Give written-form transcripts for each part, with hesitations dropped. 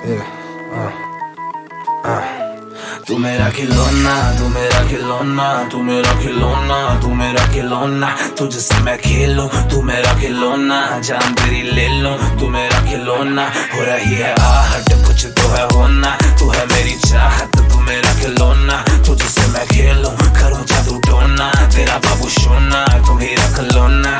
तू मेरा खिलौना, तू मेरा खिलौना, तू मेरा खिलौना, तू मेरा खिलौना, तुझसे मैं खेलूं, तू मेरा खिलौना, जान तेरी ले लूं, तू मेरा खिलौना। हो रही है आहट, कुछ तो है होना, तू है मेरी चाहत, तू मेरा खिलौना, तुझसे मैं खेलूं, करूं जादू टोना, तेरा बाबू सोना, तू मेरा खिलौना।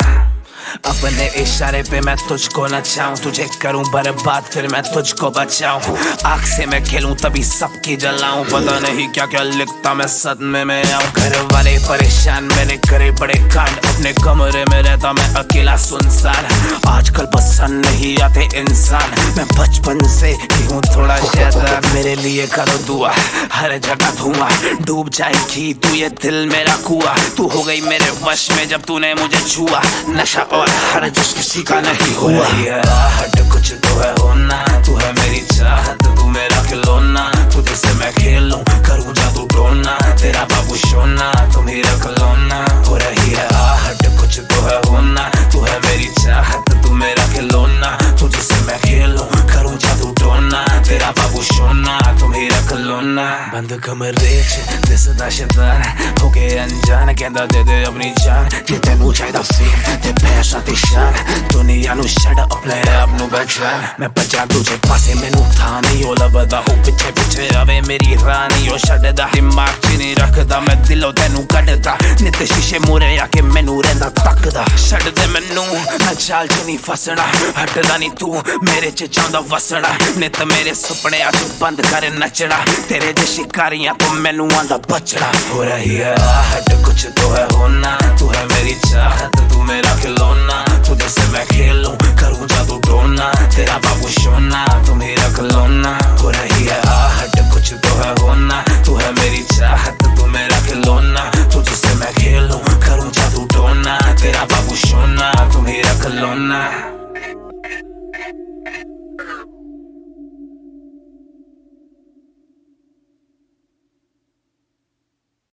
अपने इशारे पे मैं तुझको नचाऊं, तुझे करूं बर्बाद फिर मैं तुझको बचाऊं। आग से मैं खेलूं तभी सबकी जलाऊं, पता नहीं क्या क्या लिखता मैं सदमे में आऊं। घर वाले परेशान मैंने करे बड़े कांड, अपने कमरे में रहता मैं अकेला सुनसान। आजकल पसंद नहीं आते इंसान, मैं बचपन से ही हूँ थोड़ा शैतान। मेरे लिए करो दुआ, हर जगह धुआं, डूब जाएगी तू ये दिल मेरा कुआं। तू हो गई मेरे वश में जब तूने मुझे छुआ, नशा और हर जिस किसी का नहीं हुआ। हट कुछ तो है होना, तू है मेरी चाहत, तू मेरा खिलौना, तुझसे मैं खेलूं, करूं जादू टोना, तेरा बाबू सोना, तू मेरा खिलौना। हो रही है आहट, कुछ तो है होना, तू है मेरी चाहत, तू मेरा खिलौना, तुझसे मैं खेलूं, करूं जादू टोना, तेरा बाबू सोना, तू मेरा खिलौना। बंद कमरे च दिसदा शैतान, हो गए अनजान, कहंदा दे दे अपनी जान, जे तेनू चाहिदा फेम ते पैसा ते शान, दुनिया नू छड़ अपने आप नू पहचान। मैं भजा दूजे पासे मैनू था नहीं ओ लभदा, ओ पिछे पिछे आवे मेरी रानी ओ छड़दा। दिमाग च नहीं रखदा मैं दिलों तेनू कढदा, नित शीशे मूरे आके मैनू रहिंदा तकदा। छड़ दे मैनू मैं चाल च नहीं फसना, हटदा नहीं तू मेरे च चाहुंदा वसना। नित मेरे सुपने च बंद कर नचना, तेरे जे शिकारियां तो मैनू आंदा बचना। हो रही है आहट, कुछ तो है होना, तू है मेरी चाहत, तू मेरा खिलौना, तुझसे मैं खेलूं, करूं जादू टोना, तेरा बाबू सोना, तू मेरा खिलौना। हो रही है आहट, कुछ तो है होना, तू है मेरी चाहत,